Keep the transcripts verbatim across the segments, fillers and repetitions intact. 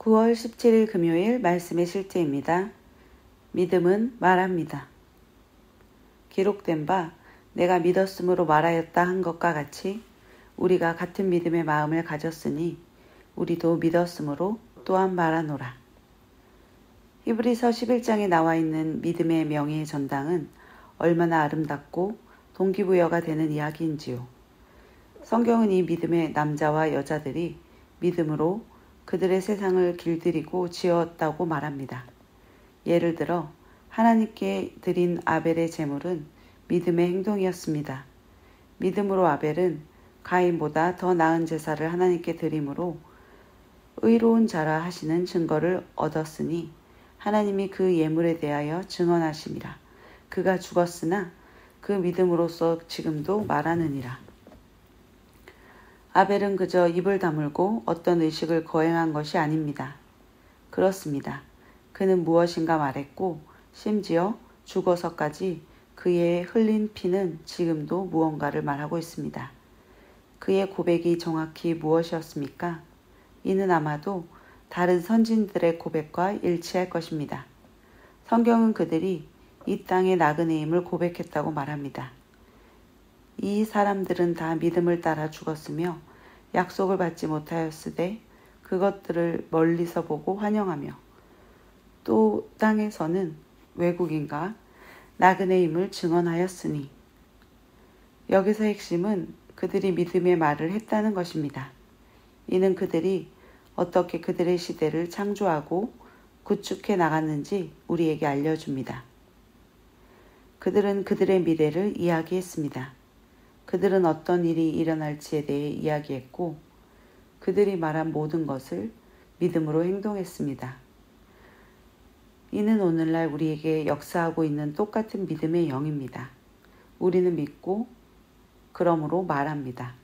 구월 십칠일 금요일 말씀의 실제입니다. 믿음은 말합니다. 기록된 바 내가 믿었으므로 말하였다 한 것과 같이 우리가 같은 믿음의 마음을 가졌으니 우리도 믿었으므로 또한 말하노라. 히브리서 십일장에 나와 있는 믿음의 명예의 전당은 얼마나 아름답고 동기부여가 되는 이야기인지요. 성경은 이 믿음의 남자와 여자들이 믿음으로 그들의 세상을 길들이고 지었다고 말합니다. 예를 들어 하나님께 드린 아벨의 제물은 믿음의 행동이었습니다. 믿음으로 아벨은 가인보다 더 나은 제사를 하나님께 드림으로 의로운 자라 하시는 증거를 얻었으니 하나님이 그 예물에 대하여 증언하심이라. 그가 죽었으나 그 믿음으로써 지금도 말하느니라. 아벨은 그저 입을 다물고 어떤 의식을 거행한 것이 아닙니다. 그렇습니다. 그는 무엇인가 말했고 심지어 죽어서까지 그의 흘린 피는 지금도 무언가를 말하고 있습니다. 그의 고백이 정확히 무엇이었습니까? 이는 아마도 다른 선진들의 고백과 일치할 것입니다. 성경은 그들이 이 땅의 나그네임을 고백했다고 말합니다. 이 사람들은 다 믿음을 따라 죽었으며 약속을 받지 못하였으되 그것들을 멀리서 보고 환영하며 또 땅에서는 외국인과 나그네임을 증언하였으니 여기서 핵심은 그들이 믿음의 말을 했다는 것입니다. 이는 그들이 어떻게 그들의 시대를 창조하고 구축해 나갔는지 우리에게 알려줍니다. 그들은 그들의 미래를 이야기했습니다. 그들은 어떤 일이 일어날지에 대해 이야기했고 그들이 말한 모든 것을 믿음으로 행동했습니다. 이는 오늘날 우리에게 역사하고 있는 똑같은 믿음의 영입니다. 우리는 믿고 그러므로 말합니다.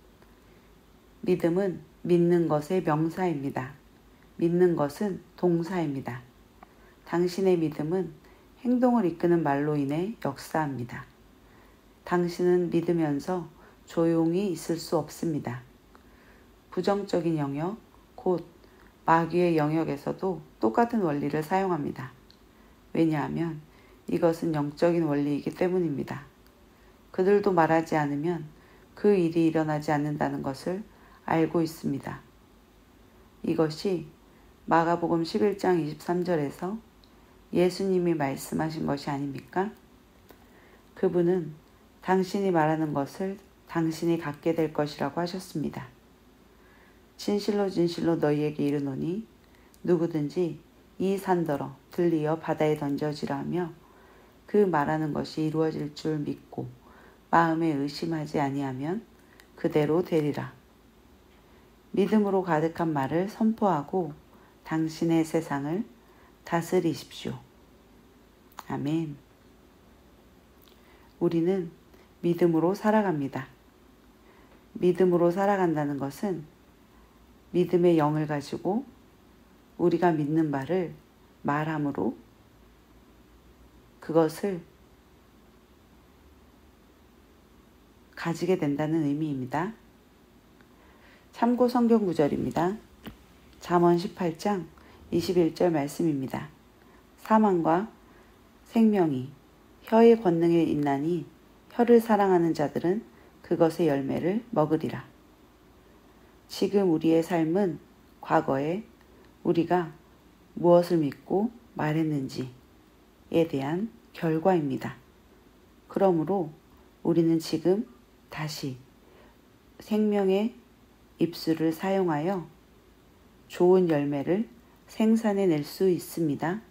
믿음은 믿는 것의 명사입니다. 믿는 것은 동사입니다. 당신의 믿음은 행동을 이끄는 말로 인해 역사합니다. 당신은 믿으면서 조용히 있을 수 없습니다. 부정적인 영역, 곧 마귀의 영역에서도 똑같은 원리를 사용합니다. 왜냐하면 이것은 영적인 원리이기 때문입니다. 그들도 말하지 않으면 그 일이 일어나지 않는다는 것을 알고 있습니다. 이것이 마가복음 십일장 이십삼절에서 예수님이 말씀하신 것이 아닙니까? 그분은 당신이 말하는 것을 당신이 갖게 될 것이라고 하셨습니다. 진실로 진실로 너희에게 이르노니 누구든지 이 산더러 들리어 바다에 던져지라 하며 그 말하는 것이 이루어질 줄 믿고 마음에 의심하지 아니하면 그대로 되리라. 믿음으로 가득한 말을 선포하고 당신의 세상을 다스리십시오. 아멘. 우리는 믿음으로 살아갑니다. 믿음으로 살아간다는 것은 믿음의 영을 가지고 우리가 믿는 바를 말함으로 그것을 가지게 된다는 의미입니다. 참고 성경 구절입니다. 잠언 십팔장 이십일절 말씀입니다. 사망과 생명이 혀의 권능에 있나니 혀를 사랑하는 자들은 그것의 열매를 먹으리라. 지금 우리의 삶은 과거에 우리가 무엇을 믿고 말했는지에 대한 결과입니다. 그러므로 우리는 지금 다시 생명의 입술을 사용하여 좋은 열매를 생산해낼 수 있습니다.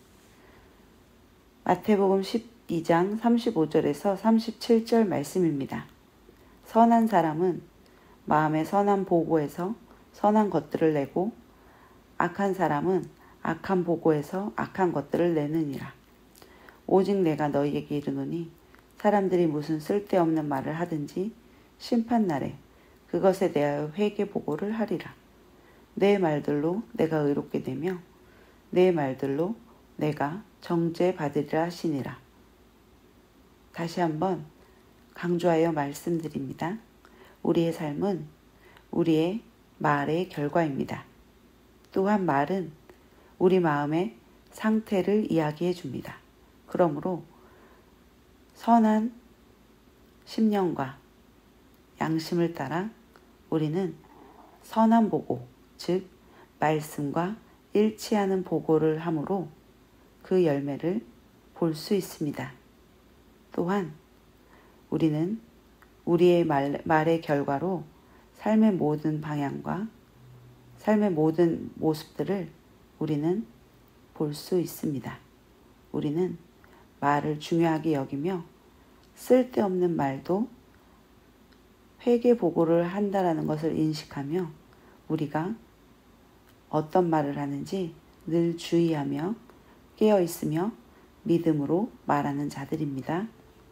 마태복음 십이장 삼십오절에서 삼십칠절 말씀입니다. 선한 사람은 마음의 선한 보고에서 선한 것들을 내고 악한 사람은 악한 보고에서 악한 것들을 내느니라. 오직 내가 너희에게 이르노니 사람들이 무슨 쓸데없는 말을 하든지 심판날에 그것에 대하여 회개 보고를 하리라. 내 말들로 내가 의롭게 되며 내 말들로 내가 정죄받으리라 하시니라. 다시 한번 강조하여 말씀드립니다. 우리의 삶은 우리의 말의 결과입니다. 또한 말은 우리 마음의 상태를 이야기해 줍니다. 그러므로 선한 심령과 양심을 따라 우리는 선한 보고, 즉 말씀과 일치하는 보고를 함으로 그 열매를 볼 수 있습니다. 또한 우리는 우리의 말, 말의 결과로 삶의 모든 방향과 삶의 모든 모습들을 우리는 볼 수 있습니다. 우리는 말을 중요하게 여기며 쓸데없는 말도 회개 보고를 한다라는 것을 인식하며 우리가 어떤 말을 하는지 늘 주의하며 깨어 있으며 믿음으로 말하는 자들입니다.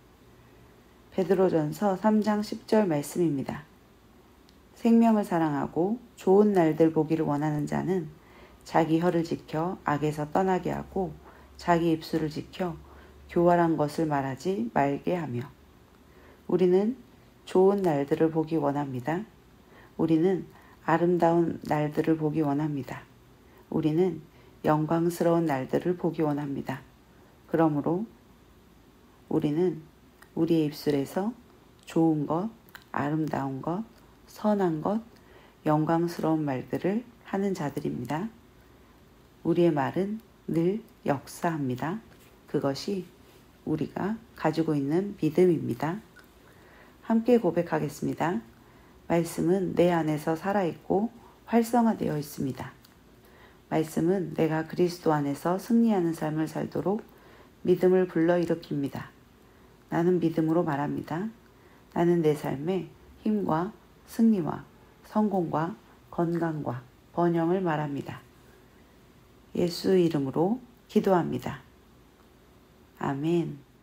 베드로전서 삼 장 십 절 말씀입니다. 생명을 사랑하고 좋은 날들 보기를 원하는 자는 자기 혀를 지켜 악에서 떠나게 하고 자기 입술을 지켜 교활한 것을 말하지 말게 하며. 우리는 좋은 날들을 보기 원합니다. 우리는 아름다운 날들을 보기 원합니다. 우리는 영광스러운 날들을 보기 원합니다. 그러므로 우리는 우리의 입술에서 좋은 것, 아름다운 것, 선한 것, 영광스러운 말들을 하는 자들입니다. 우리의 말은 늘 역사합니다. 그것이 우리가 가지고 있는 믿음입니다. 함께 고백하겠습니다. 말씀은 내 안에서 살아있고 활성화되어 있습니다. 말씀은 내가 그리스도 안에서 승리하는 삶을 살도록 믿음을 불러일으킵니다. 나는 믿음으로 말합니다. 나는 내 삶에 힘과 승리와 성공과 건강과 번영을 말합니다. 예수 이름으로 기도합니다. 아멘.